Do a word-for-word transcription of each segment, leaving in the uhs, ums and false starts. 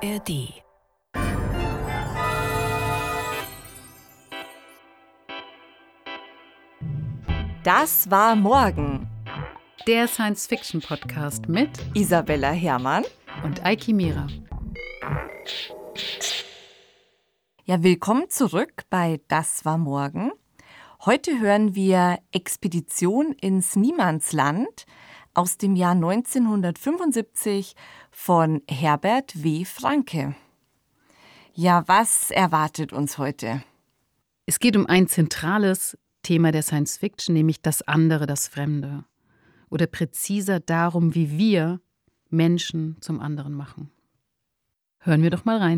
R D. Das war morgen. Der Science-Fiction-Podcast mit Isabella Herrmann und Eiki Mira. Ja, willkommen zurück bei Das war morgen. Heute hören wir Expedition ins Niemandsland aus dem Jahr neunzehnhundertfünfundsiebzig von Herbert W. Franke. Ja, was erwartet uns heute? Es geht um ein zentrales Thema der Science-Fiction, nämlich das andere, das Fremde. Oder präziser darum, wie wir Menschen zum anderen machen. Hören wir doch mal rein.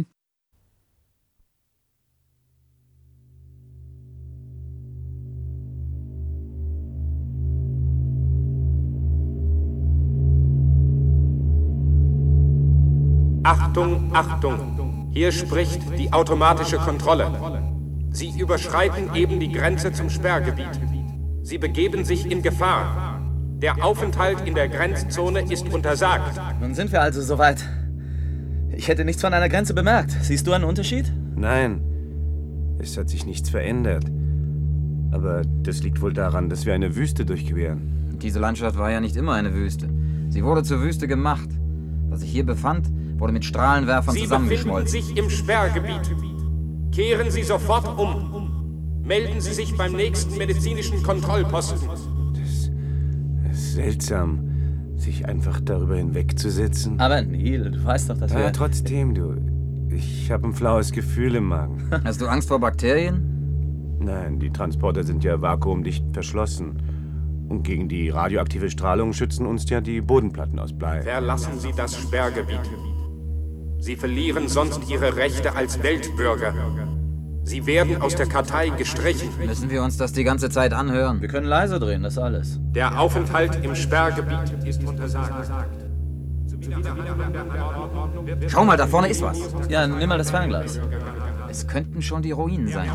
Achtung, Achtung! Hier spricht die automatische Kontrolle. Sie überschreiten eben die Grenze zum Sperrgebiet. Sie begeben sich in Gefahr. Der Aufenthalt in der Grenzzone ist untersagt. Nun sind wir also soweit. Ich hätte nichts von einer Grenze bemerkt. Siehst du einen Unterschied? Nein, es hat sich nichts verändert. Aber das liegt wohl daran, dass wir eine Wüste durchqueren. Diese Landschaft war ja nicht immer eine Wüste. Sie wurde zur Wüste gemacht. Was sich hier befand, wurde mit Strahlenwerfern Sie zusammengeschmolzen. befinden sich im Sperrgebiet. Kehren Sie sofort um. Melden Sie sich beim nächsten medizinischen Kontrollposten. Das ist seltsam, sich einfach darüber hinwegzusetzen. Aber Neil, du weißt doch, dass Ja, wir... trotzdem, du. Ich habe ein flaues Gefühl im Magen. Hast du Angst vor Bakterien? Nein, die Transporter sind ja vakuumdicht verschlossen. Und gegen die radioaktive Strahlung schützen uns ja die Bodenplatten aus Blei. Verlassen Sie das Sperrgebiet. Sie verlieren sonst Ihre Rechte als Weltbürger. Sie werden aus der Kartei gestrichen. Müssen wir uns das die ganze Zeit anhören? Wir können leise drehen, das alles. Der Aufenthalt im Sperrgebiet ist untersagt. Schau mal, da vorne ist was. Ja, nimm mal das Fernglas. Es könnten schon die Ruinen sein.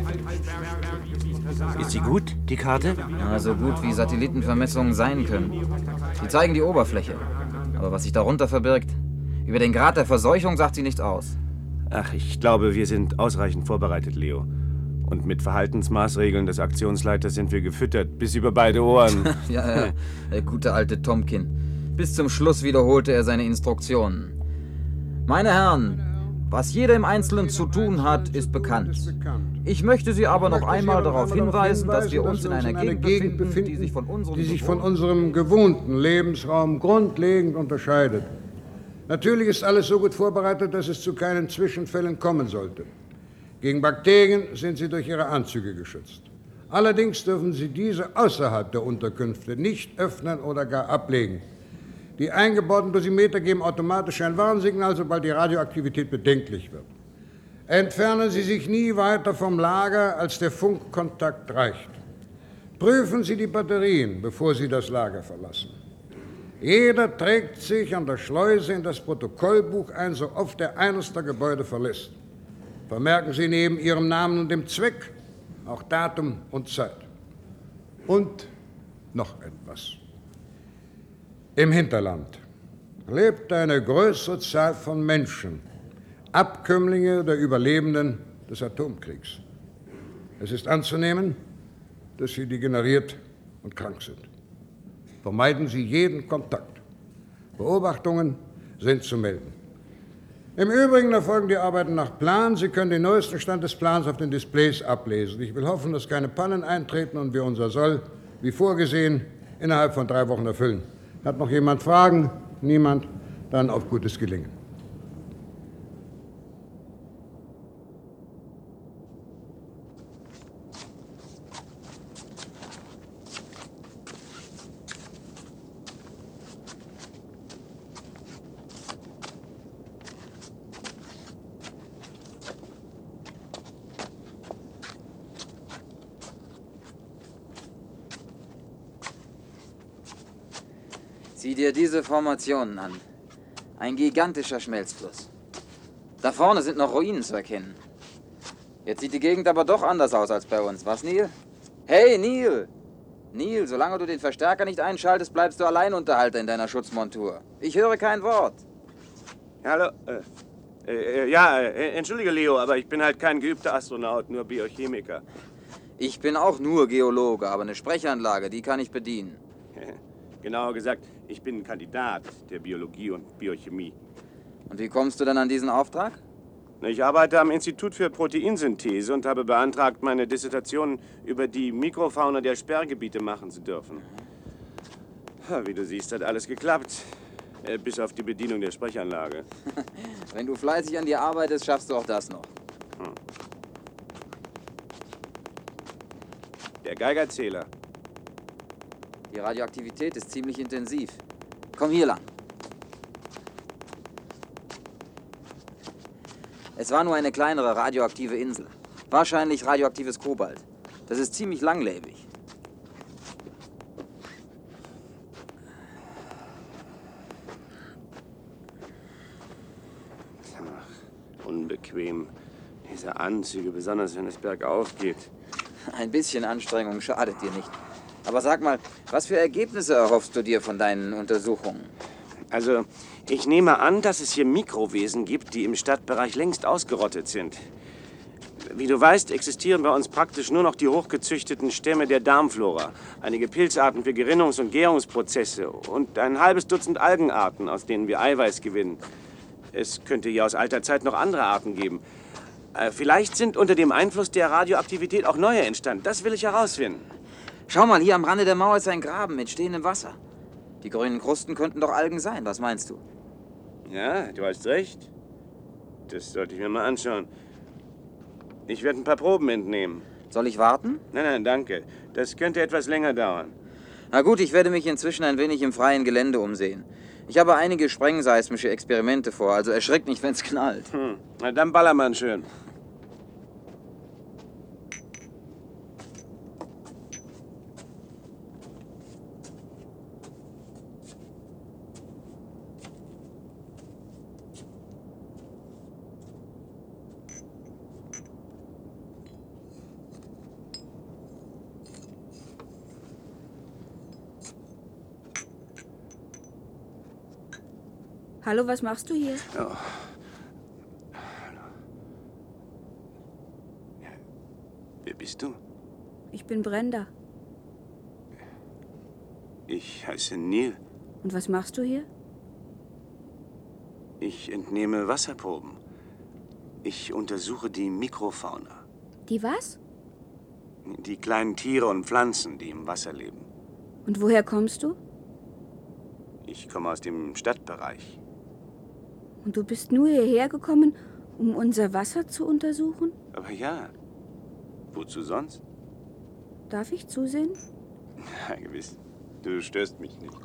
Ist sie gut, die Karte? Ja, so gut wie Satellitenvermessungen sein können. Sie zeigen die Oberfläche. Aber was sich darunter verbirgt, über den Grad der Verseuchung sagt sie nichts aus. Ach, ich glaube, wir sind ausreichend vorbereitet, Leo. Und mit Verhaltensmaßregeln des Aktionsleiters sind wir gefüttert, bis über beide Ohren. Ja, ja, der gute alte Tomkin. Bis zum Schluss wiederholte er seine Instruktionen. Meine Herren, was jeder im Einzelnen zu tun hat, ist bekannt. Ich möchte Sie aber noch einmal darauf hinweisen, dass wir uns in einer Gegend befinden, die sich von unserem, die sich von unserem gewohnten Lebensraum grundlegend unterscheidet. Natürlich ist alles so gut vorbereitet, dass es zu keinen Zwischenfällen kommen sollte. Gegen Bakterien sind Sie durch Ihre Anzüge geschützt. Allerdings dürfen Sie diese außerhalb der Unterkünfte nicht öffnen oder gar ablegen. Die eingebauten Dosimeter geben automatisch ein Warnsignal, sobald die Radioaktivität bedenklich wird. Entfernen Sie sich nie weiter vom Lager, als der Funkkontakt reicht. Prüfen Sie die Batterien, bevor Sie das Lager verlassen. Jeder trägt sich an der Schleuse in das Protokollbuch ein, so oft er eines der Gebäude verlässt. Vermerken Sie neben Ihrem Namen und dem Zweck auch Datum und Zeit. Und noch etwas. Im Hinterland lebt eine größere Zahl von Menschen, Abkömmlinge der Überlebenden des Atomkriegs. Es ist anzunehmen, dass sie degeneriert und krank sind. Vermeiden Sie jeden Kontakt. Beobachtungen sind zu melden. Im Übrigen erfolgen die Arbeiten nach Plan. Sie können den neuesten Stand des Plans auf den Displays ablesen. Ich will hoffen, dass keine Pannen eintreten und wir unser Soll, wie vorgesehen, innerhalb von drei Wochen erfüllen. Hat noch jemand Fragen? Niemand? Dann auf gutes Gelingen. Sieh dir diese Formationen an. Ein gigantischer Schmelzfluss. Da vorne sind noch Ruinen zu erkennen. Jetzt sieht die Gegend aber doch anders aus als bei uns, was, Neil? Hey, Neil! Neil, solange du den Verstärker nicht einschaltest, bleibst du Alleinunterhalter in deiner Schutzmontur. Ich höre kein Wort. Hallo, äh, Äh, ja, äh, entschuldige, Leo, aber ich bin halt kein geübter Astronaut, nur Biochemiker. Ich bin auch nur Geologe, aber eine Sprechanlage, die kann ich bedienen. Genauer gesagt, ich bin ein Kandidat der Biologie und Biochemie. Und wie kommst du dann an diesen Auftrag? Ich arbeite am Institut für Proteinsynthese und habe beantragt, meine Dissertation über die Mikrofauna der Sperrgebiete machen zu dürfen. Ja, wie du siehst, hat alles geklappt. Äh, bis auf die Bedienung der Sprechanlage. Wenn du fleißig an dir arbeitest, schaffst du auch das noch. Hm. Der Geigerzähler. Die Radioaktivität ist ziemlich intensiv. Komm hier lang. Es war nur eine kleinere radioaktive Insel. Wahrscheinlich radioaktives Kobalt. Das ist ziemlich langlebig. Ach, unbequem. Diese Anzüge, besonders wenn es bergauf geht. Ein bisschen Anstrengung schadet dir nicht. Aber sag mal, was für Ergebnisse erhoffst du dir von deinen Untersuchungen? Also, ich nehme an, dass es hier Mikrowesen gibt, die im Stadtbereich längst ausgerottet sind. Wie du weißt, existieren bei uns praktisch nur noch die hochgezüchteten Stämme der Darmflora, einige Pilzarten für Gerinnungs- und Gärungsprozesse und ein halbes Dutzend Algenarten, aus denen wir Eiweiß gewinnen. Es könnte hier aus alter Zeit noch andere Arten geben. Äh, vielleicht sind unter dem Einfluss der Radioaktivität auch neue entstanden. Das will ich herausfinden. Schau mal, hier am Rande der Mauer ist ein Graben mit stehendem Wasser. Die grünen Krusten könnten doch Algen sein. Was meinst du? Ja, du hast recht. Das sollte ich mir mal anschauen. Ich werde ein paar Proben entnehmen. Soll ich warten? Nein, nein, danke. Das könnte etwas länger dauern. Na gut, ich werde mich inzwischen ein wenig im freien Gelände umsehen. Ich habe einige sprengseismische Experimente vor, also erschreckt nicht, wenn es knallt. Hm. Na, dann baller man schön. Hallo, was machst du hier? Oh. Wer bist du? Ich bin Brenda. Ich heiße Neil. Und was machst du hier? Ich entnehme Wasserproben. Ich untersuche die Mikrofauna. Die was? Die kleinen Tiere und Pflanzen, die im Wasser leben. Und woher kommst du? Ich komme aus dem Stadtbereich. Und du bist nur hierher gekommen, um unser Wasser zu untersuchen? Aber ja, wozu sonst? Darf ich zusehen? Ja, gewiss. Du störst mich nicht.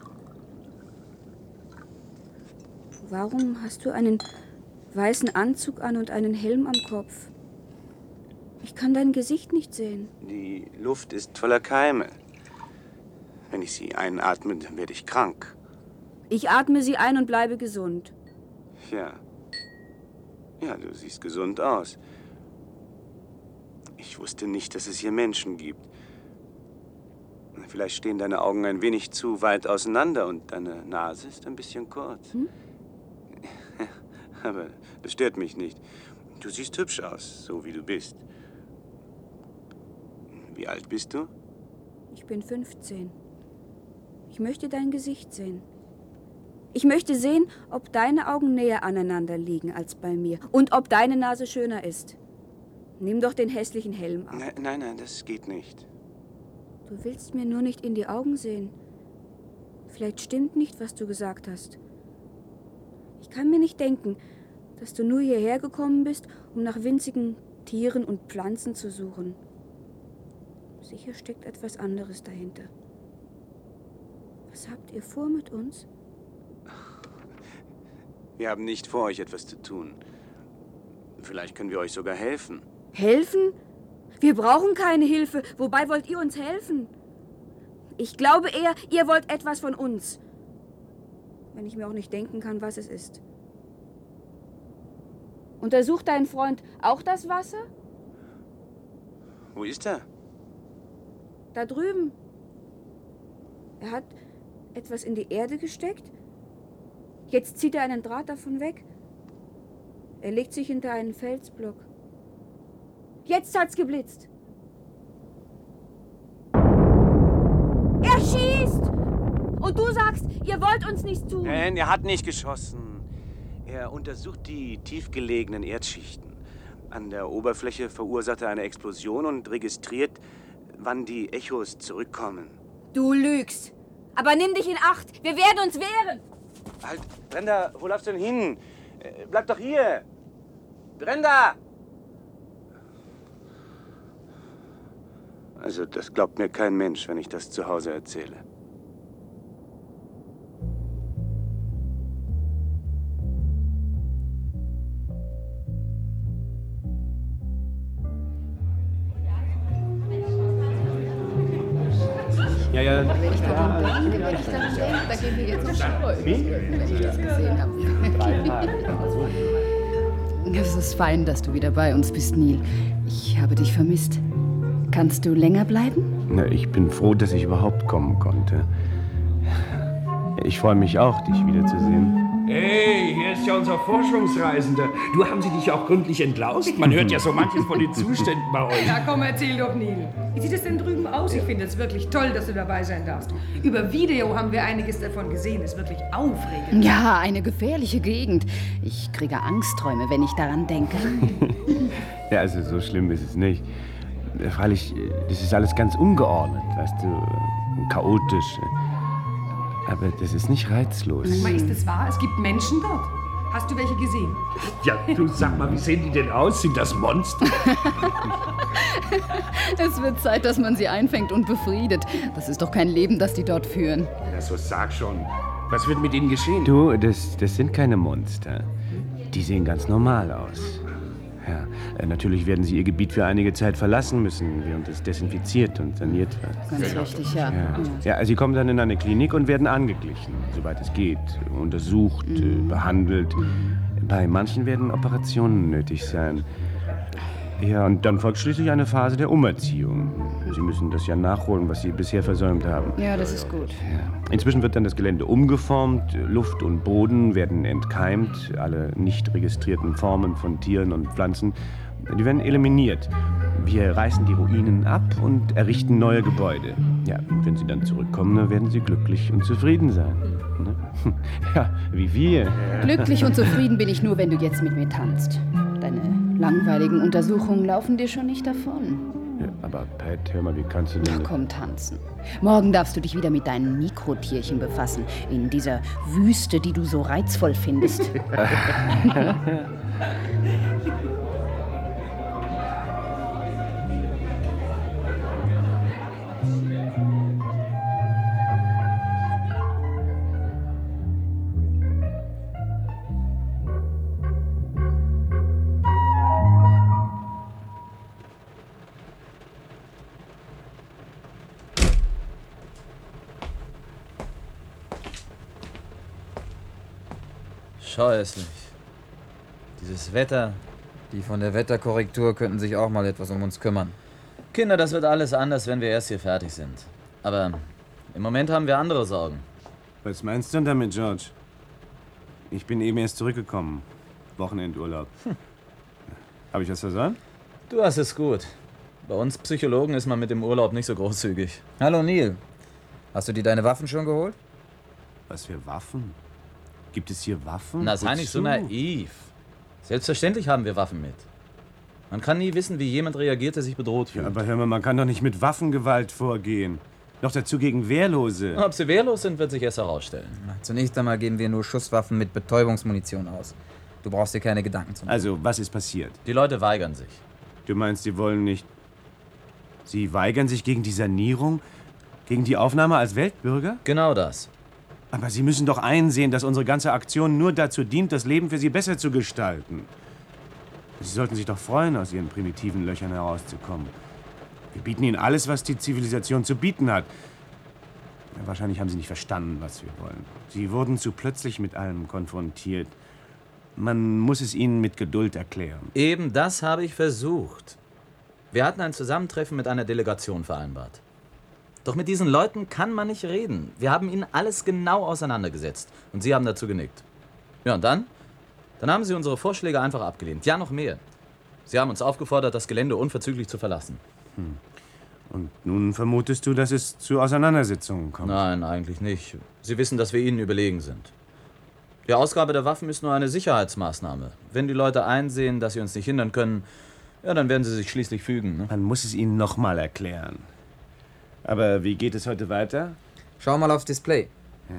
Warum hast du einen weißen Anzug an und einen Helm am Kopf? Ich kann dein Gesicht nicht sehen. Die Luft ist voller Keime. Wenn ich sie einatme, dann werde ich krank. Ich atme sie ein und bleibe gesund. Ja. Ja, du siehst gesund aus. Ich wusste nicht, dass es hier Menschen gibt. Vielleicht stehen deine Augen ein wenig zu weit auseinander und deine Nase ist ein bisschen kurz. Hm? Aber das stört mich nicht. Du siehst hübsch aus, so wie du bist. Wie alt bist du? Ich bin fünfzehn. Ich möchte dein Gesicht sehen. Ich möchte sehen, ob deine Augen näher aneinander liegen als bei mir und ob deine Nase schöner ist. Nimm doch den hässlichen Helm ab. Nein, nein, nein, das geht nicht. Du willst mir nur nicht in die Augen sehen. Vielleicht stimmt nicht, was du gesagt hast. Ich kann mir nicht denken, dass du nur hierher gekommen bist, um nach winzigen Tieren und Pflanzen zu suchen. Sicher steckt etwas anderes dahinter. Was habt ihr vor mit uns? Wir haben nicht vor, euch etwas zu tun. Vielleicht können wir euch sogar helfen. Helfen? Wir brauchen keine Hilfe. Wobei wollt ihr uns helfen? Ich glaube eher, ihr wollt etwas von uns. Wenn ich mir auch nicht denken kann, was es ist. Untersucht dein Freund auch das Wasser? Wo ist er? Da drüben. Er hat etwas in die Erde gesteckt. Jetzt zieht er einen Draht davon weg. Er legt sich hinter einen Felsblock. Jetzt hat's geblitzt. Er schießt! Und du sagst, ihr wollt uns nichts tun. Nein, er hat nicht geschossen. Er untersucht die tiefgelegenen Erdschichten. An der Oberfläche verursacht er eine Explosion und registriert, wann die Echos zurückkommen. Du lügst. Aber nimm dich in Acht. Wir werden uns wehren. Halt, Brenda, wo läufst du denn hin? Äh, Bleib doch hier. Brenda! Also, das glaubt mir kein Mensch, wenn ich das zu Hause erzähle. Ja, ja. Wenn ich daran denke, wenn ich daran denke, da gehen wir jetzt noch Schauer über, wenn ich das gesehen habe. Es ist fein, dass du wieder bei uns bist, Neil. Ich habe dich vermisst. Kannst du länger bleiben? Na, ich bin froh, dass ich überhaupt kommen konnte. Ich freue mich auch, dich wiederzusehen. Hey, hier ist ja unser Forschungsreisender. Du, haben sie dich auch gründlich entlaust? Man hört ja so manches von den Zuständen bei euch. Na komm, erzähl doch, Neil. Wie sieht es denn drüben aus? Ich finde es wirklich toll, dass du dabei sein darfst. Über Video haben wir einiges davon gesehen. Es ist wirklich aufregend. Ja, eine gefährliche Gegend. Ich kriege Angstträume, wenn ich daran denke. Ja, also so schlimm ist es nicht. Freilich, das ist alles ganz ungeordnet, weißt du, chaotisch. Aber das ist nicht reizlos. Mal, ist es wahr? Es gibt Menschen dort. Hast du welche gesehen? Ja, du, sag mal, wie sehen die denn aus? Sind das Monster? Es wird Zeit, dass man sie einfängt und befriedet. Das ist doch kein Leben, das die dort führen. Ja, so sag schon. Was wird mit ihnen geschehen? Du, das, das sind keine Monster. Die sehen ganz normal aus. Ja, äh, natürlich werden sie ihr Gebiet für einige Zeit verlassen müssen, während es desinfiziert und saniert wird. Ganz richtig, ja. Ja. Ja, sie kommen dann in eine Klinik und werden angeglichen, soweit es geht, untersucht, mhm. äh, behandelt. Bei manchen werden Operationen nötig sein. Ja, und dann folgt schließlich eine Phase der Umerziehung. Sie müssen das ja nachholen, was sie bisher versäumt haben. Ja, das ist gut. Ja. Inzwischen wird dann das Gelände umgeformt, Luft und Boden werden entkeimt, alle nicht registrierten Formen von Tieren und Pflanzen, die werden eliminiert. Wir reißen die Ruinen ab und errichten neue Gebäude. Ja, und wenn sie dann zurückkommen, dann werden sie glücklich und zufrieden sein. Ne? Ja, wie wir. Glücklich und zufrieden bin ich nur, wenn du jetzt mit mir tanzt. Deine langweiligen Untersuchungen laufen dir schon nicht davon. Ja, aber Pat, hör mal, wie kannst du denn... Ach komm, tanzen. Morgen darfst du dich wieder mit deinen Mikrotierchen befassen. In dieser Wüste, die du so reizvoll findest. Scheußlich. Dieses Wetter. Die von der Wetterkorrektur könnten sich auch mal etwas um uns kümmern. Kinder, das wird alles anders, wenn wir erst hier fertig sind. Aber im Moment haben wir andere Sorgen. Was meinst du denn damit, George? Ich bin eben erst zurückgekommen. Wochenendurlaub. Hm. Habe ich was versäumt? Du hast es gut. Bei uns Psychologen ist man mit dem Urlaub nicht so großzügig. Hallo, Neil. Hast du dir deine Waffen schon geholt? Was für Waffen? Gibt es hier Waffen? Na, sei nicht so naiv. Selbstverständlich haben wir Waffen mit. Man kann nie wissen, wie jemand reagiert, der sich bedroht fühlt. Ja, aber hör mal, man kann doch nicht mit Waffengewalt vorgehen. Noch dazu gegen Wehrlose. Ob sie wehrlos sind, wird sich erst herausstellen. Zunächst einmal gehen wir nur Schusswaffen mit Betäubungsmunition aus. Du brauchst dir keine Gedanken zu machen. Also, was ist passiert? Die Leute weigern sich. Du meinst, sie wollen nicht... Sie weigern sich gegen die Sanierung? Gegen die Aufnahme als Weltbürger? Genau das. Aber Sie müssen doch einsehen, dass unsere ganze Aktion nur dazu dient, das Leben für Sie besser zu gestalten. Sie sollten sich doch freuen, aus Ihren primitiven Löchern herauszukommen. Wir bieten Ihnen alles, was die Zivilisation zu bieten hat. Ja, wahrscheinlich haben Sie nicht verstanden, was wir wollen. Sie wurden zu plötzlich mit allem konfrontiert. Man muss es Ihnen mit Geduld erklären. Eben das habe ich versucht. Wir hatten ein Zusammentreffen mit einer Delegation vereinbart. Doch mit diesen Leuten kann man nicht reden. Wir haben ihnen alles genau auseinandergesetzt. Und sie haben dazu genickt. Ja, und dann? Dann haben Sie unsere Vorschläge einfach abgelehnt. Ja, noch mehr. Sie haben uns aufgefordert, das Gelände unverzüglich zu verlassen. Hm. Und nun vermutest du, dass es zu Auseinandersetzungen kommt? Nein, eigentlich nicht. Sie wissen, dass wir Ihnen überlegen sind. Die Ausgabe der Waffen ist nur eine Sicherheitsmaßnahme. Wenn die Leute einsehen, dass sie uns nicht hindern können, ja, dann werden sie sich schließlich fügen. Ne? Man muss es ihnen noch mal erklären. Aber wie geht es heute weiter? Schau mal aufs Display. Ja.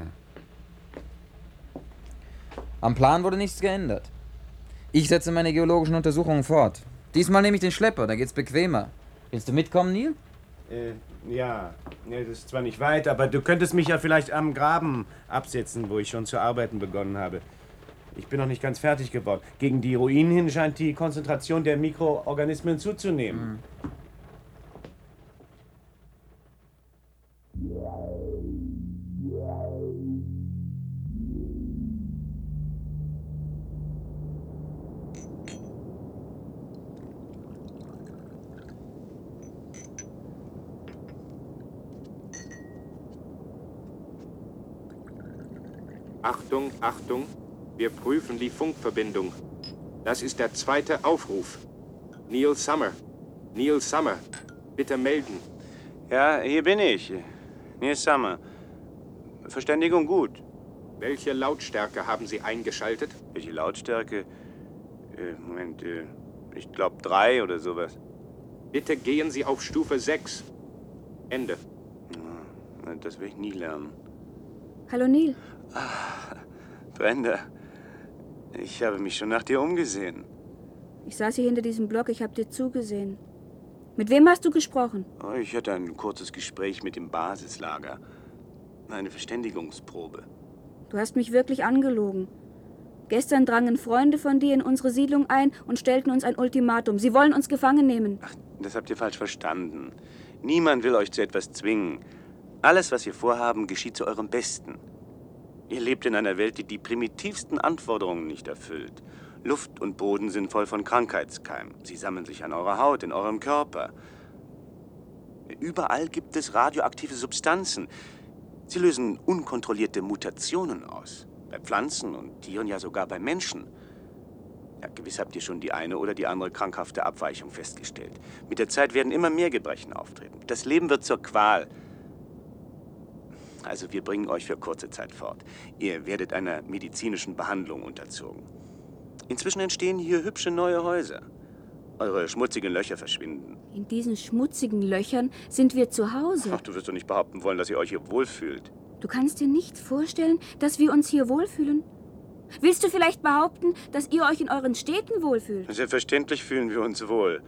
Am Plan wurde nichts geändert. Ich setze meine geologischen Untersuchungen fort. Diesmal nehme ich den Schlepper, da geht's bequemer. Willst du mitkommen, Neil? Äh, ja. ja. Das ist zwar nicht weit, aber du könntest mich ja vielleicht am Graben absetzen, wo ich schon zu arbeiten begonnen habe. Ich bin noch nicht ganz fertig geworden. Gegen die Ruinen hin scheint die Konzentration der Mikroorganismen zuzunehmen. Mhm. Achtung, Achtung, wir prüfen die Funkverbindung. Das ist der zweite Aufruf. Neil Summer. Neil Summer, bitte melden. Ja, hier bin ich. Neil Summer. Verständigung gut. Welche Lautstärke haben Sie eingeschaltet? Welche Lautstärke? Äh, Moment, äh, ich glaube drei oder sowas. Bitte gehen Sie auf Stufe sechs. Ende. Ja, das will ich nie lernen. Hallo Neil. Ah, Brenda, ich habe mich schon nach dir umgesehen. Ich saß hier hinter diesem Block, ich habe dir zugesehen. Mit wem hast du gesprochen? Oh, ich hatte ein kurzes Gespräch mit dem Basislager. Eine Verständigungsprobe. Du hast mich wirklich angelogen. Gestern drangen Freunde von dir in unsere Siedlung ein und stellten uns ein Ultimatum. Sie wollen uns gefangen nehmen. Ach, das habt ihr falsch verstanden. Niemand will euch zu etwas zwingen. Alles, was wir vorhaben, geschieht zu eurem Besten. Ihr lebt in einer Welt, die die primitivsten Anforderungen nicht erfüllt. Luft und Boden sind voll von Krankheitskeimen. Sie sammeln sich an eurer Haut, in eurem Körper. Überall gibt es radioaktive Substanzen. Sie lösen unkontrollierte Mutationen aus. Bei Pflanzen und Tieren, ja sogar bei Menschen. Ja, gewiss habt ihr schon die eine oder die andere krankhafte Abweichung festgestellt. Mit der Zeit werden immer mehr Gebrechen auftreten. Das Leben wird zur Qual. Also wir bringen euch für kurze Zeit fort. Ihr werdet einer medizinischen Behandlung unterzogen. Inzwischen entstehen hier hübsche neue Häuser. Eure schmutzigen Löcher verschwinden. In diesen schmutzigen Löchern sind wir zu Hause. Ach, du wirst doch nicht behaupten wollen, dass ihr euch hier wohlfühlt. Du kannst dir nicht vorstellen, dass wir uns hier wohlfühlen? Willst du vielleicht behaupten, dass ihr euch in euren Städten wohlfühlt? Selbstverständlich fühlen wir uns wohl.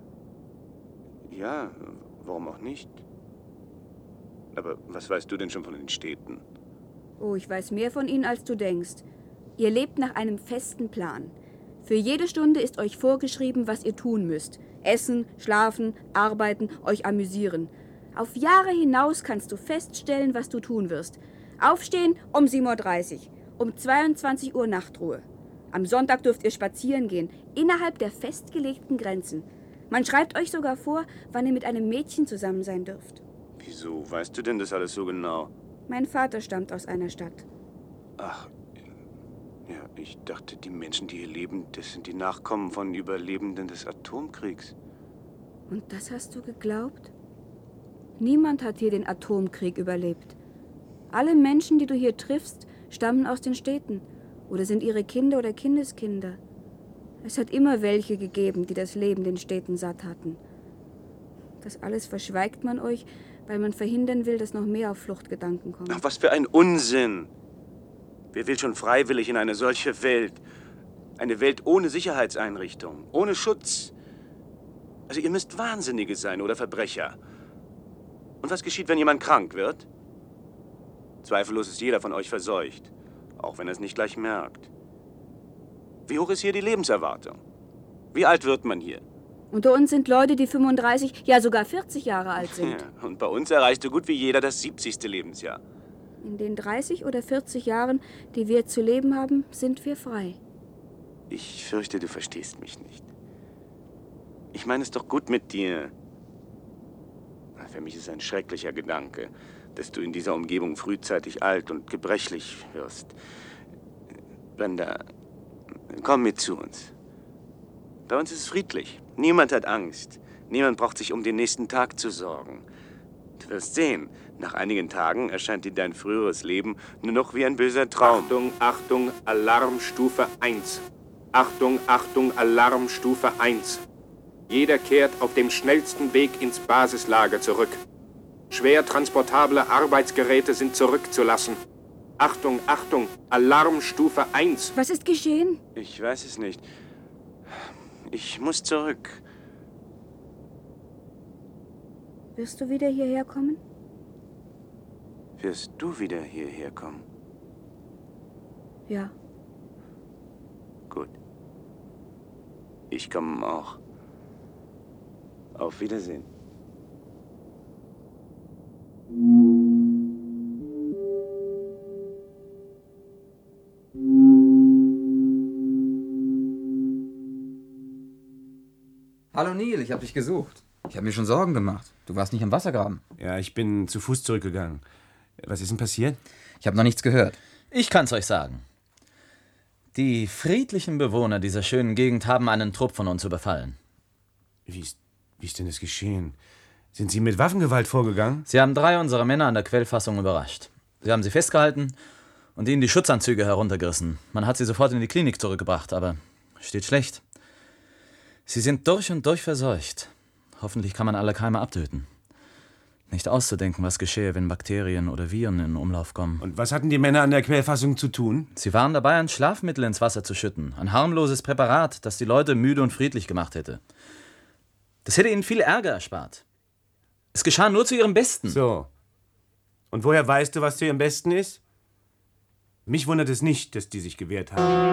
Ja, warum auch nicht? Aber was weißt du denn schon von den Städten? Oh, ich weiß mehr von ihnen, als du denkst. Ihr lebt nach einem festen Plan. Für jede Stunde ist euch vorgeschrieben, was ihr tun müsst. Essen, schlafen, arbeiten, euch amüsieren. Auf Jahre hinaus kannst du feststellen, was du tun wirst. Aufstehen um sieben Uhr dreißig, um zweiundzwanzig Uhr Nachtruhe. Am Sonntag dürft ihr spazieren gehen, innerhalb der festgelegten Grenzen. Man schreibt euch sogar vor, wann ihr mit einem Mädchen zusammen sein dürft. Wieso weißt du denn das alles so genau? Mein Vater stammt aus einer Stadt. Ach, ja, ich dachte, die Menschen, die hier leben, das sind die Nachkommen von Überlebenden des Atomkriegs. Und das hast du geglaubt? Niemand hat hier den Atomkrieg überlebt. Alle Menschen, die du hier triffst, stammen aus den Städten oder sind ihre Kinder oder Kindeskinder. Es hat immer welche gegeben, die das Leben den Städten satt hatten. Das alles verschweigt man euch, weil man verhindern will, dass noch mehr auf Fluchtgedanken kommen. Ach, was für ein Unsinn! Wer will schon freiwillig in eine solche Welt? Eine Welt ohne Sicherheitseinrichtungen, ohne Schutz. Also ihr müsst Wahnsinnige sein oder Verbrecher. Und was geschieht, wenn jemand krank wird? Zweifellos ist jeder von euch verseucht, auch wenn er es nicht gleich merkt. Wie hoch ist hier die Lebenserwartung? Wie alt wird man hier? Unter uns sind Leute, die fünfunddreißig, ja sogar vierzig Jahre alt sind. Ja, und bei uns erreicht so gut wie jeder das siebzigste Lebensjahr. In den dreißig oder vierzig Jahren, die wir zu leben haben, sind wir frei. Ich fürchte, du verstehst mich nicht. Ich meine es doch gut mit dir. Für mich ist es ein schrecklicher Gedanke, dass du in dieser Umgebung frühzeitig alt und gebrechlich wirst. Brenda, Komm mit zu uns. Bei uns ist es friedlich. Niemand hat Angst. Niemand braucht sich um den nächsten Tag zu sorgen. Du wirst sehen, nach einigen Tagen erscheint dir dein früheres Leben nur noch wie ein böser Traum. Achtung, Achtung, Alarmstufe eins. Achtung, Achtung, Alarmstufe eins. Jeder kehrt auf dem schnellsten Weg ins Basislager zurück. Schwer transportable Arbeitsgeräte sind zurückzulassen. Achtung, Achtung, Alarmstufe eins. Was ist geschehen? Ich weiß es nicht. Ich muss zurück. Wirst du wieder hierher kommen? Wirst du wieder hierher kommen? Ja. Gut. Ich komme auch. Auf Wiedersehen. Hallo Neil, ich habe dich gesucht. Ich habe mir schon Sorgen gemacht. Du warst nicht im Wassergraben. Ja, ich bin zu Fuß zurückgegangen. Was ist denn passiert? Ich habe noch nichts gehört. Ich kann's euch sagen. Die friedlichen Bewohner dieser schönen Gegend haben einen Trupp von uns überfallen. Wie ist, wie ist denn das geschehen? Sind Sie mit Waffengewalt vorgegangen? Sie haben drei unserer Männer an der Quellfassung überrascht. Sie haben sie festgehalten und ihnen die Schutzanzüge heruntergerissen. Man hat sie sofort in die Klinik zurückgebracht, aber steht schlecht. Sie sind durch und durch verseucht. Hoffentlich kann man alle Keime abtöten. Nicht auszudenken, was geschehe, wenn Bakterien oder Viren in Umlauf kommen. Und was hatten die Männer an der Quellfassung zu tun? Sie waren dabei, ein Schlafmittel ins Wasser zu schütten. Ein harmloses Präparat, das die Leute müde und friedlich gemacht hätte. Das hätte ihnen viel Ärger erspart. Es geschah nur zu ihrem Besten. So. Und woher weißt du, was zu ihrem Besten ist? Mich wundert es nicht, dass die sich gewehrt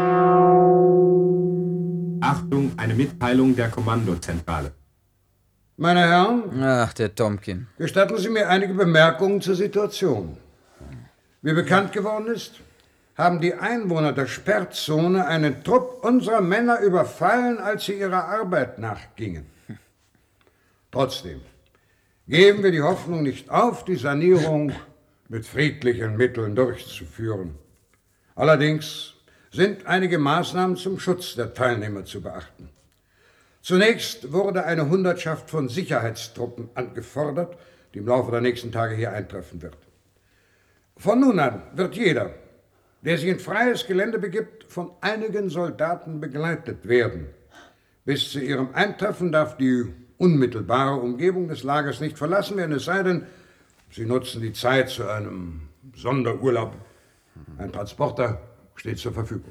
haben. Achtung, eine Mitteilung der Kommandozentrale. Meine Herren, Ach, der Tomkin. gestatten Sie mir einige Bemerkungen zur Situation. Wie bekannt geworden ist, haben die Einwohner der Sperrzone einen Trupp unserer Männer überfallen, als sie ihrer Arbeit nachgingen. Trotzdem geben wir die Hoffnung nicht auf, die Sanierung mit friedlichen Mitteln durchzuführen. Allerdings sind einige Maßnahmen zum Schutz der Teilnehmer zu beachten. Zunächst wurde eine Hundertschaft von Sicherheitstruppen angefordert, die im Laufe der nächsten Tage hier eintreffen wird. Von nun an wird jeder, der sich in freies Gelände begibt, von einigen Soldaten begleitet werden. Bis zu ihrem Eintreffen darf die unmittelbare Umgebung des Lagers nicht verlassen werden, es sei denn, sie nutzen die Zeit zu einem Sonderurlaub. Ein Transporter steht zur Verfügung.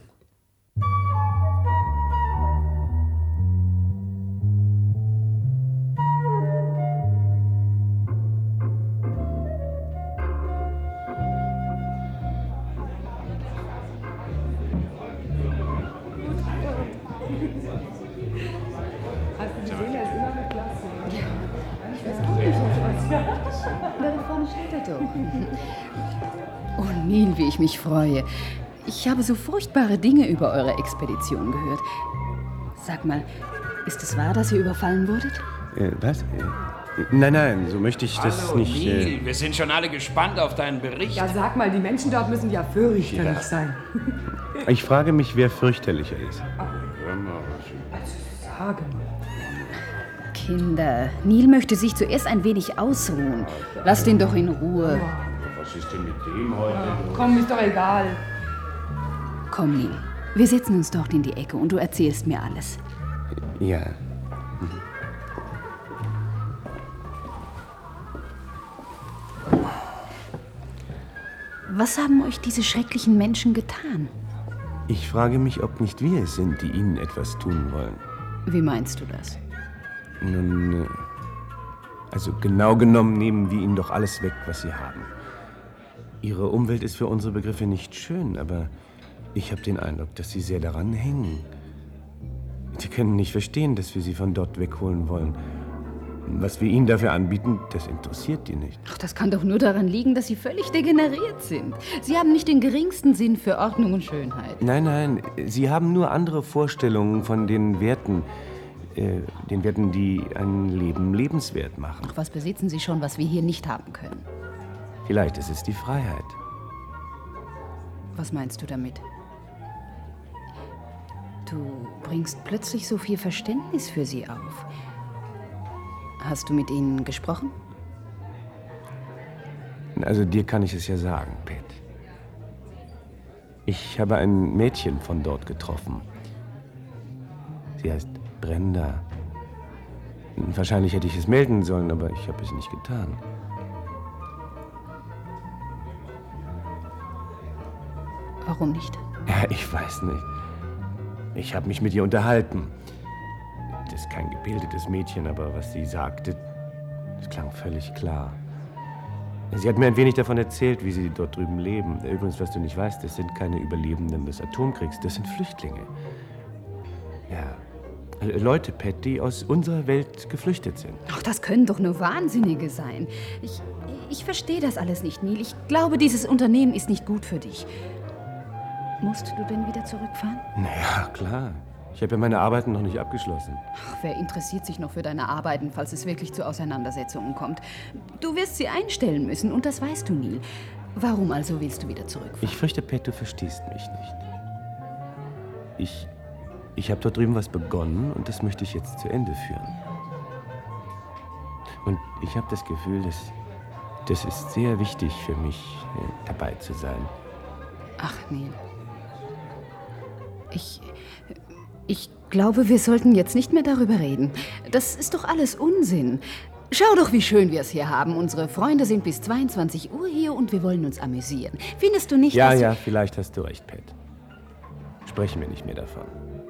Oh, Neil, wie ich mich freue. Ich habe so furchtbare Dinge über eure Expedition gehört. Sag mal, ist es wahr, dass ihr überfallen wurdet? Äh, was? Äh, nein, nein, so möchte ich das Hallo, nicht... Neil, Äh, wir sind schon alle gespannt auf deinen Bericht. Ja, sag mal, die Menschen dort müssen ja fürchterlich Ja. sein. ich frage mich, wer fürchterlicher ist. Sagen. Kinder, Neil möchte sich zuerst ein wenig ausruhen. Lasst ihn doch in Ruhe. Was ist denn mit dem heute? Komm, ist doch egal. Komm, Neil, wir setzen uns dort in die Ecke und du erzählst mir alles. Ja. Was haben euch diese schrecklichen Menschen getan? Ich frage mich, ob nicht wir es sind, die ihnen etwas tun wollen. Wie meinst du das? Nun, äh, also genau genommen nehmen wir ihnen doch alles weg, was sie haben. Ihre Umwelt ist für unsere Begriffe nicht schön, aber ich habe den Eindruck, dass sie sehr daran hängen. Sie können nicht verstehen, dass wir sie von dort wegholen wollen. Was wir ihnen dafür anbieten, das interessiert die nicht. Ach, das kann doch nur daran liegen, dass sie völlig degeneriert sind. Sie haben nicht den geringsten Sinn für Ordnung und Schönheit. Nein, nein, sie haben nur andere Vorstellungen von den Werten, äh, den Werten, die ein Leben lebenswert machen. Ach, was besitzen sie schon, was wir hier nicht haben können? Vielleicht ist es die Freiheit. Was meinst du damit? Du bringst plötzlich so viel Verständnis für sie auf. Hast du mit ihnen gesprochen? Also dir kann ich es ja sagen, Pat. Ich habe ein Mädchen von dort getroffen. Sie heißt Brenda. Wahrscheinlich hätte ich es melden sollen, aber ich habe es nicht getan. Warum nicht? Ja, ich weiß nicht. Ich habe mich mit ihr unterhalten. Das ist kein gebildetes Mädchen, aber was sie sagte, das klang völlig klar. Sie hat mir ein wenig davon erzählt, wie sie dort drüben leben. Übrigens, was du nicht weißt, das sind keine Überlebenden des Atomkriegs, das sind Flüchtlinge. Ja, Leute, Pat, die aus unserer Welt geflüchtet sind. Ach, das können doch nur Wahnsinnige sein. Ich, ich verstehe das alles nicht, Neil. Ich glaube, dieses Unternehmen ist nicht gut für dich. Musst du denn wieder zurückfahren? Naja, klar. Ich habe ja meine Arbeiten noch nicht abgeschlossen. Ach, wer interessiert sich noch für deine Arbeiten, falls es wirklich zu Auseinandersetzungen kommt? Du wirst sie einstellen müssen und das weißt du, Neil. Warum also willst du wieder zurückfahren? Ich fürchte, Pat, du verstehst mich nicht. Ich, ich habe dort drüben was begonnen und das möchte ich jetzt zu Ende führen. Und ich habe das Gefühl, dass das ist sehr wichtig für mich, dabei zu sein. Ach, Neil. Ich... Ich glaube, wir sollten jetzt nicht mehr darüber reden. Das ist doch alles Unsinn. Schau doch, wie schön wir es hier haben. Unsere Freunde sind bis zweiundzwanzig Uhr hier und wir wollen uns amüsieren. Findest du nicht, ja, dass... Ja, ja, vielleicht hast du recht, Pat. Sprechen wir nicht mehr davon.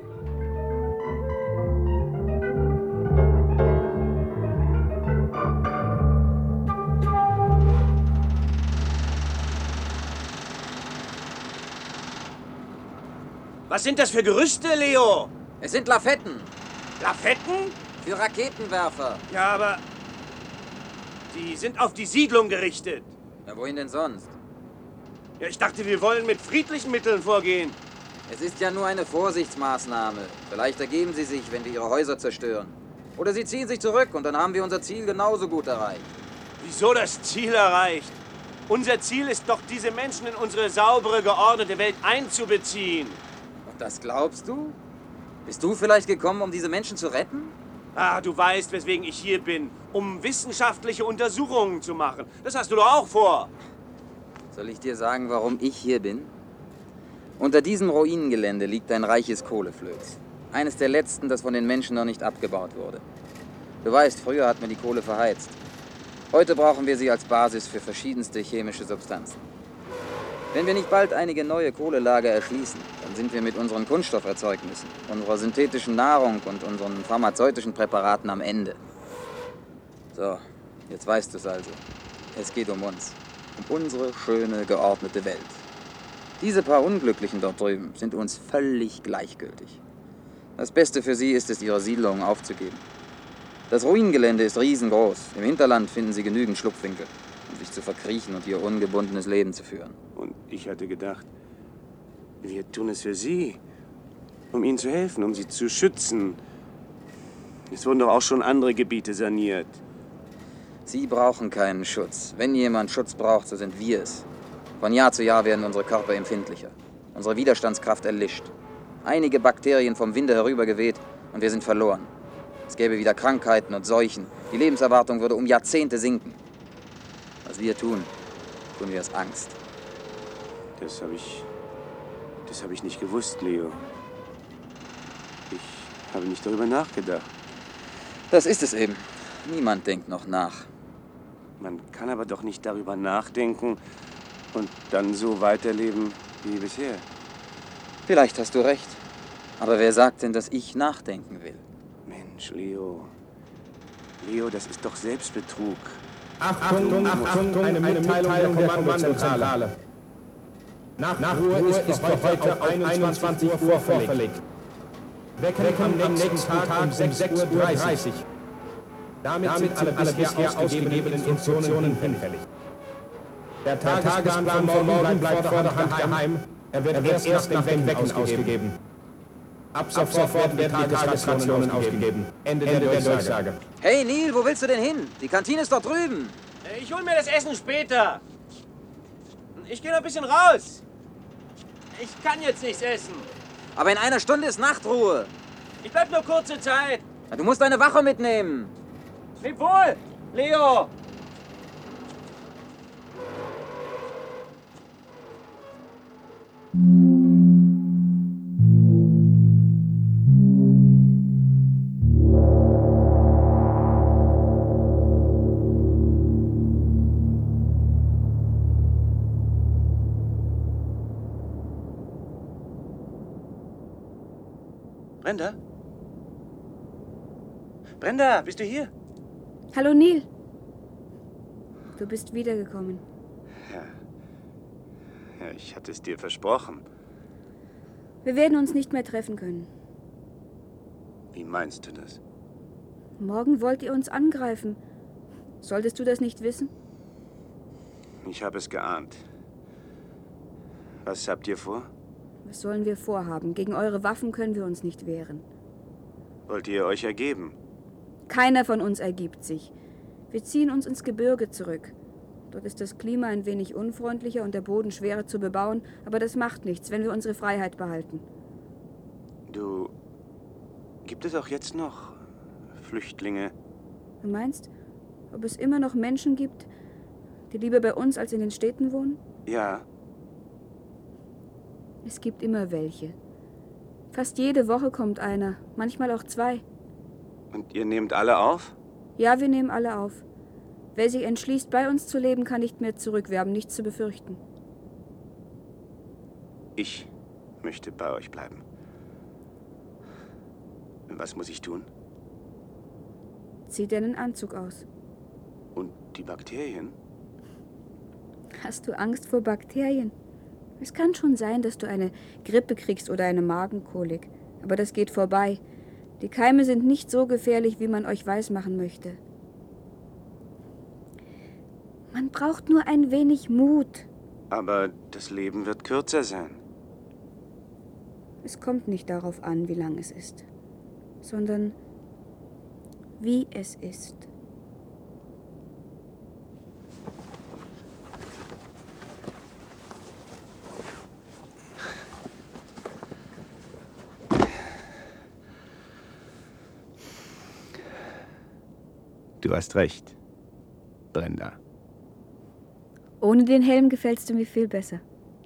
Was sind das für Gerüste, Leo? Es sind Lafetten. Lafetten? Für Raketenwerfer. Ja, aber die sind auf die Siedlung gerichtet. Ja, wohin denn sonst? Ja, ich dachte, wir wollen mit friedlichen Mitteln vorgehen. Es ist ja nur eine Vorsichtsmaßnahme. Vielleicht ergeben sie sich, wenn wir ihre Häuser zerstören. Oder sie ziehen sich zurück und dann haben wir unser Ziel genauso gut erreicht. Wieso das Ziel erreicht? Unser Ziel ist doch, diese Menschen in unsere saubere, geordnete Welt einzubeziehen. Und das glaubst du? Bist du vielleicht gekommen, um diese Menschen zu retten? Ah, du weißt, weswegen ich hier bin. Um wissenschaftliche Untersuchungen zu machen. Das hast du doch auch vor. Soll ich dir sagen, warum ich hier bin? Unter diesem Ruinengelände liegt ein reiches Kohleflöz. Eines der letzten, das von den Menschen noch nicht abgebaut wurde. Du weißt, früher hat man die Kohle verheizt. Heute brauchen wir sie als Basis für verschiedenste chemische Substanzen. Wenn wir nicht bald einige neue Kohlelager erschließen, dann sind wir mit unseren Kunststofferzeugnissen, unserer synthetischen Nahrung und unseren pharmazeutischen Präparaten am Ende. So, jetzt weißt du es also. Es geht um uns. Um unsere schöne, geordnete Welt. Diese paar Unglücklichen dort drüben sind uns völlig gleichgültig. Das Beste für sie ist es, ihre Siedlung aufzugeben. Das Ruinengelände ist riesengroß. Im Hinterland finden sie genügend Schlupfwinkel, um sich zu verkriechen und ihr ungebundenes Leben zu führen. Und ich hatte gedacht, wir tun es für sie, um ihnen zu helfen, um sie zu schützen. Es wurden doch auch schon andere Gebiete saniert. Sie brauchen keinen Schutz. Wenn jemand Schutz braucht, so sind wir es. Von Jahr zu Jahr werden unsere Körper empfindlicher. Unsere Widerstandskraft erlischt. Einige Bakterien vom Winde herübergeweht und wir sind verloren. Es gäbe wieder Krankheiten und Seuchen. Die Lebenserwartung würde um Jahrzehnte sinken. Was wir tun, tun wir aus Angst. Das habe ich... Das habe ich nicht gewusst, Leo. Ich habe nicht darüber nachgedacht. Das ist es eben. Niemand denkt noch nach. Man kann aber doch nicht darüber nachdenken und dann so weiterleben wie bisher. Vielleicht hast du recht. Aber wer sagt denn, dass ich nachdenken will? Mensch, Leo. Leo, das ist doch Selbstbetrug. Achtung, Achtung, Achtung, eine Mitteilung der Kommandozentrale. Nachruhe ist für heute auf einundzwanzig Uhr vorverlegt. Wecken am nächsten Tag um sechs Uhr dreißig. Damit sind alle bisher ausgegebenen Instruktionen hinfällig. Der Tagesplan von morgen bleibt vorderhand geheim. Er wird erst nach dem Wecken ausgegeben. Ab sofort werden die Tagesrationen ausgegeben. Ende der Durchsage. Hey Neil, wo willst du denn hin? Die Kantine ist doch drüben. Ich hol mir das Essen später. Ich gehe noch ein bisschen raus. Ich kann jetzt nichts essen. Aber in einer Stunde ist Nachtruhe. Ich bleib nur kurze Zeit. Na, du musst deine Wache mitnehmen. Leb wohl, Leo. Brenda? Brenda, bist du hier? Hallo, Neil. Du bist wiedergekommen. Ja. Ja, ich hatte es dir versprochen. Wir werden uns nicht mehr treffen können. Wie meinst du das? Morgen wollt ihr uns angreifen. Solltest du das nicht wissen? Ich habe es geahnt. Was habt ihr vor? Was sollen wir vorhaben? Gegen eure Waffen können wir uns nicht wehren. Wollt ihr euch ergeben? Keiner von uns ergibt sich. Wir ziehen uns ins Gebirge zurück. Dort ist das Klima ein wenig unfreundlicher und der Boden schwerer zu bebauen, aber das macht nichts, wenn wir unsere Freiheit behalten. Du... Gibt es auch jetzt noch Flüchtlinge? Du meinst, ob es immer noch Menschen gibt, die lieber bei uns als in den Städten wohnen? Ja. Es gibt immer welche. Fast jede Woche kommt einer, manchmal auch zwei. Und ihr nehmt alle auf? Ja, wir nehmen alle auf. Wer sich entschließt, bei uns zu leben, kann nicht mehr zurück. Wir haben nichts zu befürchten. Ich möchte bei euch bleiben. Was muss ich tun? Zieh deinen Anzug aus. Und die Bakterien? Hast du Angst vor Bakterien? Es kann schon sein, dass du eine Grippe kriegst oder eine Magenkolik. Aber das geht vorbei. Die Keime sind nicht so gefährlich, wie man euch weismachen möchte. Man braucht nur ein wenig Mut. Aber das Leben wird kürzer sein. Es kommt nicht darauf an, wie lang es ist, sondern wie es ist. Du hast recht, Brenda. Ohne den Helm gefällst du mir viel besser.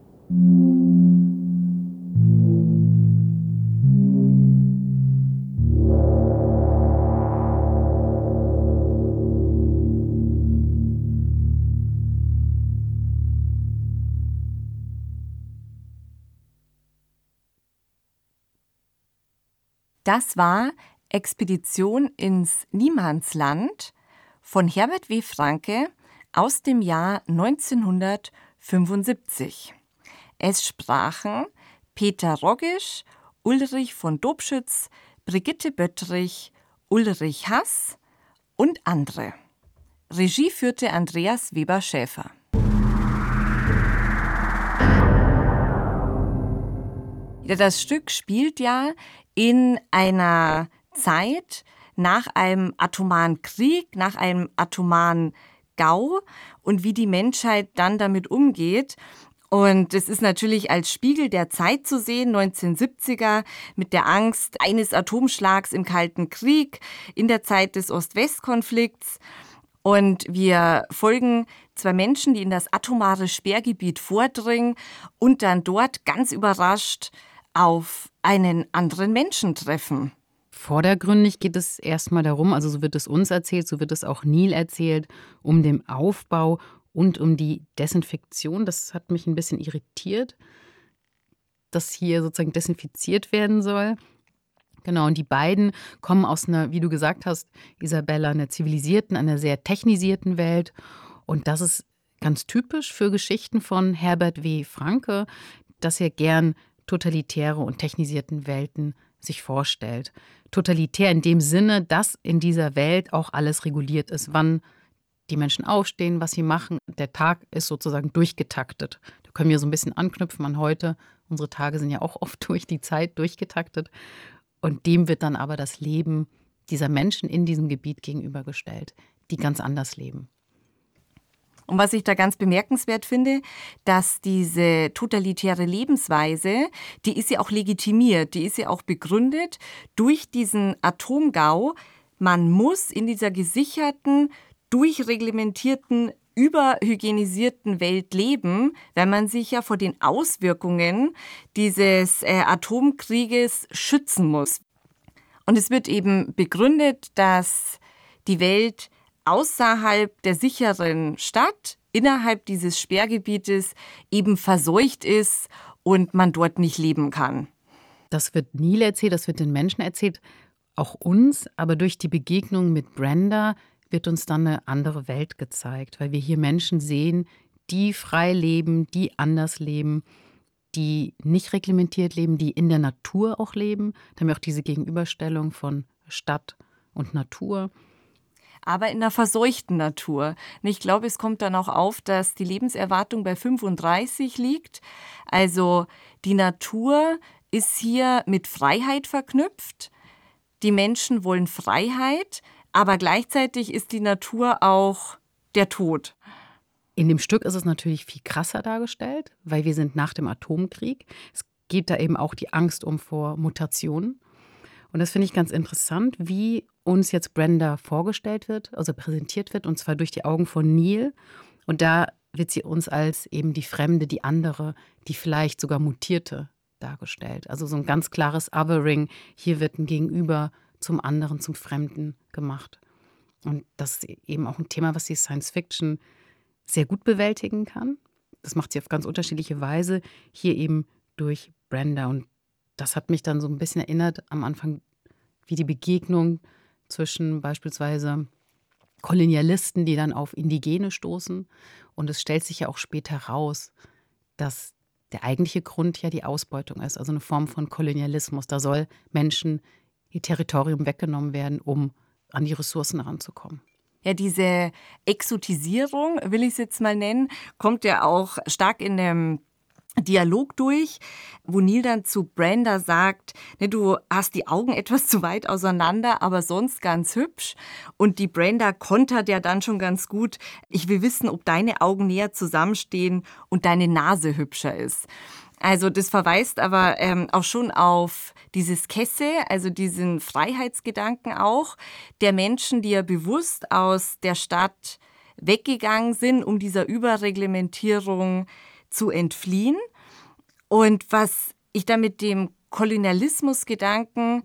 Das war Expedition ins Niemandsland von Herbert W. Franke aus dem Jahr neunzehnhundertfünfundsiebzig. Es sprachen Peter Roggisch, Ulrich von Dobschütz, Brigitte Böttrich, Ulrich Hass und andere. Regie führte Andreas Weber-Schäfer. Ja, das Stück spielt ja in einer Zeit nach einem atomaren Krieg, nach einem atomaren Gau und wie die Menschheit dann damit umgeht. Und es ist natürlich als Spiegel der Zeit zu sehen, neunzehnhundertsiebziger, mit der Angst eines Atomschlags im Kalten Krieg, in der Zeit des Ost-West-Konflikts. Und wir folgen zwei Menschen, die in das atomare Sperrgebiet vordringen und dann dort ganz überrascht auf einen anderen Menschen treffen. Vordergründig geht es erstmal darum, also so wird es uns erzählt, so wird es auch Neil erzählt, um den Aufbau und um die Desinfektion. Das hat mich ein bisschen irritiert, dass hier sozusagen desinfiziert werden soll. Genau, und die beiden kommen aus einer, wie du gesagt hast, Isabella, einer zivilisierten, einer sehr technisierten Welt. Und das ist ganz typisch für Geschichten von Herbert W. Franke, dass er gern totalitäre und technisierten Welten sich vorstellt. Totalitär in dem Sinne, dass in dieser Welt auch alles reguliert ist, wann die Menschen aufstehen, was sie machen. Der Tag ist sozusagen durchgetaktet. Da können wir so ein bisschen anknüpfen an heute. Unsere Tage sind ja auch oft durch die Zeit durchgetaktet. Und dem wird dann aber das Leben dieser Menschen in diesem Gebiet gegenübergestellt, die ganz anders leben. Und was ich da ganz bemerkenswert finde, dass diese totalitäre Lebensweise, die ist ja auch legitimiert, die ist ja auch begründet durch diesen Atomgau. Man muss in dieser gesicherten, durchreglementierten, überhygienisierten Welt leben, weil man sich ja vor den Auswirkungen dieses äh, Atomkrieges schützen muss. Und es wird eben begründet, dass die Welt außerhalb der sicheren Stadt, innerhalb dieses Sperrgebietes, eben verseucht ist und man dort nicht leben kann. Das wird Neil erzählt, das wird den Menschen erzählt, auch uns, aber durch die Begegnung mit Brenda wird uns dann eine andere Welt gezeigt, weil wir hier Menschen sehen, die frei leben, die anders leben, die nicht reglementiert leben, die in der Natur auch leben. Da haben wir auch diese Gegenüberstellung von Stadt und Natur. Aber in einer verseuchten Natur. Und ich glaube, es kommt dann auch auf, dass die Lebenserwartung bei fünfunddreißig liegt. Also die Natur ist hier mit Freiheit verknüpft. Die Menschen wollen Freiheit, aber gleichzeitig ist die Natur auch der Tod. In dem Stück ist es natürlich viel krasser dargestellt, weil wir sind nach dem Atomkrieg. Es geht da eben auch die Angst um vor Mutationen. Und das finde ich ganz interessant, wie uns jetzt Brenda vorgestellt wird, also präsentiert wird, und zwar durch die Augen von Neil. Und da wird sie uns als eben die Fremde, die andere, die vielleicht sogar Mutierte dargestellt. Also so ein ganz klares Othering. Hier wird ein Gegenüber zum anderen, zum Fremden gemacht. Und das ist eben auch ein Thema, was die Science Fiction sehr gut bewältigen kann. Das macht sie auf ganz unterschiedliche Weise. Hier eben durch Brenda. Und das hat mich dann so ein bisschen erinnert am Anfang, wie die Begegnung zwischen beispielsweise Kolonialisten, die dann auf Indigene stoßen. Und es stellt sich ja auch später heraus, dass der eigentliche Grund ja die Ausbeutung ist, also eine Form von Kolonialismus. Da soll Menschen ihr Territorium weggenommen werden, um an die Ressourcen ranzukommen. Ja, diese Exotisierung, will ich es jetzt mal nennen, kommt ja auch stark in dem Dialog durch, wo Neil dann zu Brenda sagt, ne, du hast die Augen etwas zu weit auseinander, aber sonst ganz hübsch. Und die Brenda kontert ja dann schon ganz gut, ich will wissen, ob deine Augen näher zusammenstehen und deine Nase hübscher ist. Also das verweist aber ähm, auch schon auf dieses Kesse, also diesen Freiheitsgedanken auch, der Menschen, die ja bewusst aus der Stadt weggegangen sind, um dieser Überreglementierung zu entfliehen. Und was ich da mit dem Kolonialismusgedanken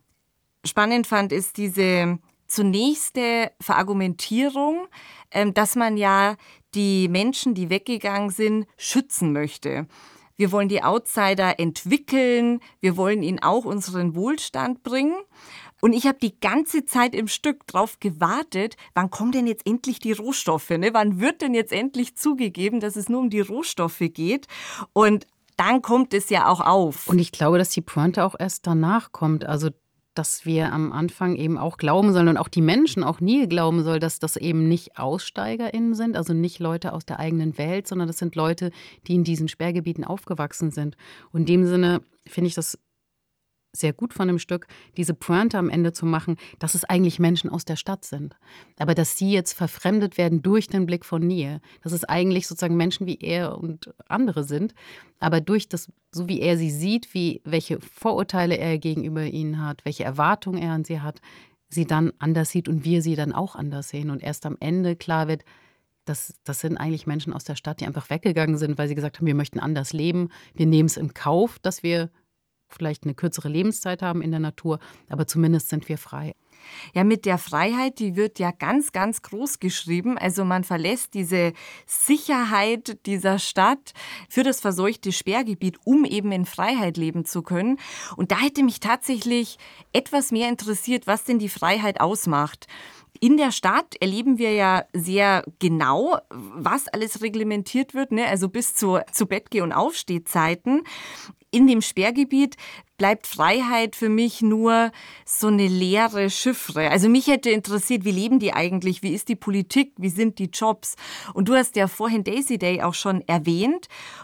spannend fand, ist diese zunächste Verargumentierung, dass man ja die Menschen, die weggegangen sind, schützen möchte. Wir wollen die Outsider entwickeln, wir wollen ihnen auch unseren Wohlstand bringen. Und ich habe die ganze Zeit im Stück drauf gewartet, wann kommen denn jetzt endlich die Rohstoffe? Ne? Wann wird denn jetzt endlich zugegeben, dass es nur um die Rohstoffe geht? Und dann kommt es ja auch auf. Und ich glaube, dass die Pointe auch erst danach kommt. Also, dass wir am Anfang eben auch glauben sollen und auch die Menschen, auch Neil glauben soll, dass das eben nicht AussteigerInnen sind, also nicht Leute aus der eigenen Welt, sondern das sind Leute, die in diesen Sperrgebieten aufgewachsen sind. Und in dem Sinne finde ich das sehr gut von dem Stück, diese Pointe am Ende zu machen, dass es eigentlich Menschen aus der Stadt sind. Aber dass sie jetzt verfremdet werden durch den Blick von Neil. Dass es eigentlich sozusagen Menschen wie er und andere sind. Aber durch das, so wie er sie sieht, wie, welche Vorurteile er gegenüber ihnen hat, welche Erwartungen er an sie hat, sie dann anders sieht und wir sie dann auch anders sehen. Und erst am Ende klar wird, das, das sind eigentlich Menschen aus der Stadt, die einfach weggegangen sind, weil sie gesagt haben, wir möchten anders leben. Wir nehmen es in Kauf, dass wir vielleicht eine kürzere Lebenszeit haben in der Natur, aber zumindest sind wir frei. Ja, mit der Freiheit, die wird ja ganz, ganz groß geschrieben. Also man verlässt diese Sicherheit dieser Stadt für das verseuchte Sperrgebiet, um eben in Freiheit leben zu können. Und da hätte mich tatsächlich etwas mehr interessiert, was denn die Freiheit ausmacht. In der Stadt erleben wir ja sehr genau, was alles reglementiert wird, ne? Also bis zu, zu Bettgeh- und Aufstehzeiten. In dem Sperrgebiet bleibt Freiheit für mich nur so eine leere Chiffre. Also mich hätte interessiert, wie leben die eigentlich? Wie ist die Politik? Wie sind die Jobs? Und du hast ja vorhin Daisy Day auch schon erwähnt.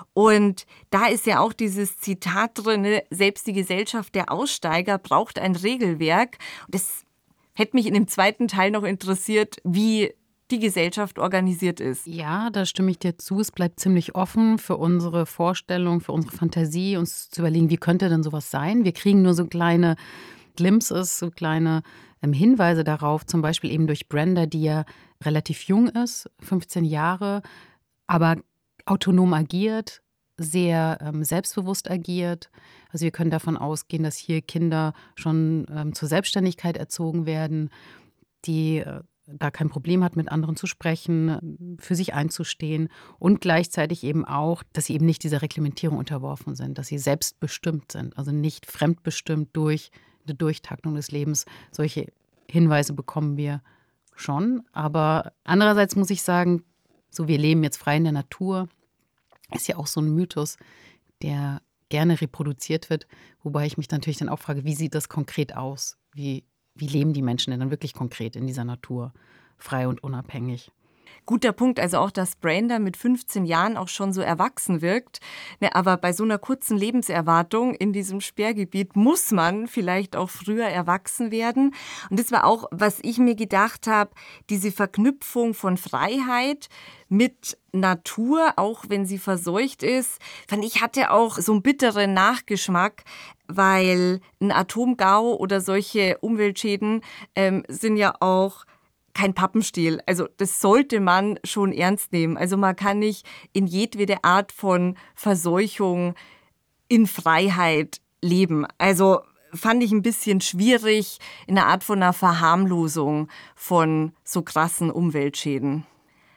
Und da ist ja auch dieses Zitat drin, ne? Selbst die Gesellschaft der Aussteiger braucht ein Regelwerk. Und das hätte mich in dem zweiten Teil noch interessiert, wie die Gesellschaft organisiert ist. Ja, da stimme ich dir zu. Es bleibt ziemlich offen für unsere Vorstellung, für unsere Fantasie, uns zu überlegen, wie könnte denn sowas sein? Wir kriegen nur so kleine Glimpses, so kleine ähm, Hinweise darauf, zum Beispiel eben durch Brenda, die ja relativ jung ist, fünfzehn Jahre, aber autonom agiert, sehr ähm, selbstbewusst agiert. Also wir können davon ausgehen, dass hier Kinder schon ähm, zur Selbstständigkeit erzogen werden, die äh, da kein Problem hat, mit anderen zu sprechen, für sich einzustehen und gleichzeitig eben auch, dass sie eben nicht dieser Reglementierung unterworfen sind, dass sie selbstbestimmt sind, also nicht fremdbestimmt durch eine Durchtaktung des Lebens. Solche Hinweise bekommen wir schon, aber andererseits muss ich sagen, so wir leben jetzt frei in der Natur, ist ja auch so ein Mythos, der gerne reproduziert wird, wobei ich mich natürlich dann auch frage, wie sieht das konkret aus? Wie Wie leben die Menschen denn dann wirklich konkret in dieser Natur, frei und unabhängig? Guter Punkt, also auch, dass Brenda mit fünfzehn Jahren auch schon so erwachsen wirkt. Ne, aber bei so einer kurzen Lebenserwartung in diesem Sperrgebiet muss man vielleicht auch früher erwachsen werden. Und das war auch, was ich mir gedacht habe, diese Verknüpfung von Freiheit mit Natur, auch wenn sie verseucht ist, fand ich, hatte auch so einen bitteren Nachgeschmack, weil ein Atomgau oder solche Umweltschäden ähm, sind ja auch kein Pappenstiel. Also das sollte man schon ernst nehmen. Also man kann nicht in jedwede Art von Verseuchung in Freiheit leben. Also fand ich ein bisschen schwierig in einer Art von einer Verharmlosung von so krassen Umweltschäden.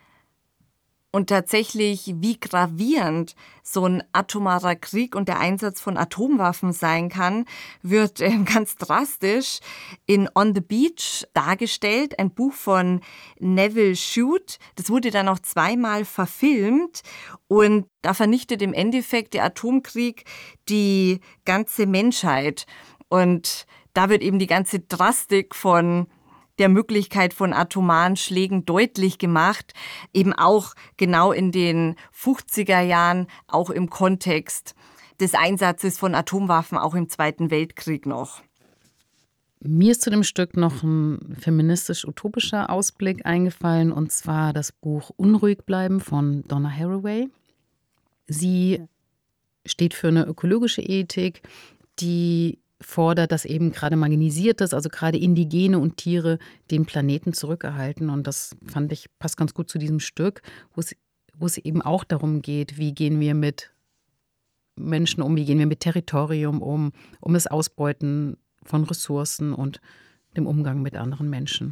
Und tatsächlich, wie gravierend so ein atomarer Krieg und der Einsatz von Atomwaffen sein kann, wird äh, ganz drastisch in On the Beach dargestellt. Ein Buch von Neville Shute. Das wurde dann auch zweimal verfilmt. Und da vernichtet im Endeffekt der Atomkrieg die ganze Menschheit. Und da wird eben die ganze Drastik von der Möglichkeit von atomaren Schlägen deutlich gemacht, eben auch genau in den fünfziger Jahren, auch im Kontext des Einsatzes von Atomwaffen, auch im Zweiten Weltkrieg noch. Mir ist zu dem Stück noch ein feministisch-utopischer Ausblick eingefallen, und zwar das Buch Unruhig bleiben von Donna Haraway. Sie steht für eine ökologische Ethik, die fordert, dass eben gerade Marginalisiertes, also gerade Indigene und Tiere, den Planeten zurückerhalten. Und das fand ich, passt ganz gut zu diesem Stück, wo es, wo es eben auch darum geht, wie gehen wir mit Menschen um, wie gehen wir mit Territorium um, um das Ausbeuten von Ressourcen und dem Umgang mit anderen Menschen.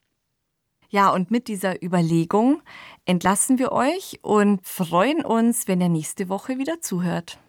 Ja, und mit dieser Überlegung entlassen wir euch und freuen uns, wenn ihr nächste Woche wieder zuhört.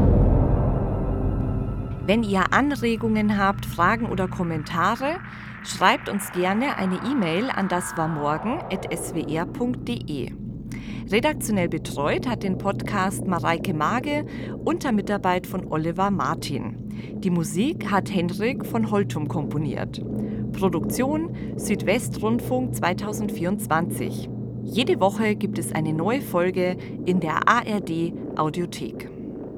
Wenn ihr Anregungen habt, Fragen oder Kommentare, schreibt uns gerne eine E-Mail an daswarmorgen at s w r punkt d e. Redaktionell betreut hat den Podcast Mareike Mage unter Mitarbeit von Oliver Martin. Die Musik hat Henrik von Holtum komponiert. Produktion Südwestrundfunk zweitausendvierundzwanzig. Jede Woche gibt es eine neue Folge in der A R D Audiothek.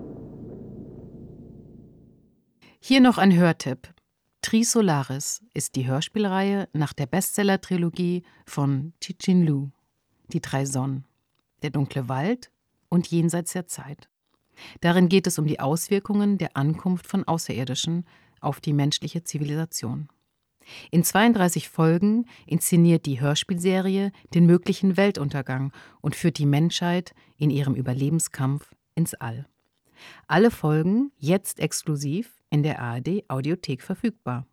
Hier noch ein Hörtipp. Trisolaris ist die Hörspielreihe nach der Bestseller-Trilogie von Cixin Liu. Die drei Sonnen, der dunkle Wald und Jenseits der Zeit. Darin geht es um die Auswirkungen der Ankunft von Außerirdischen auf die menschliche Zivilisation. In zweiunddreißig Folgen inszeniert die Hörspielserie den möglichen Weltuntergang und führt die Menschheit in ihrem Überlebenskampf ins All. Alle Folgen jetzt exklusiv in der A R D Audiothek verfügbar.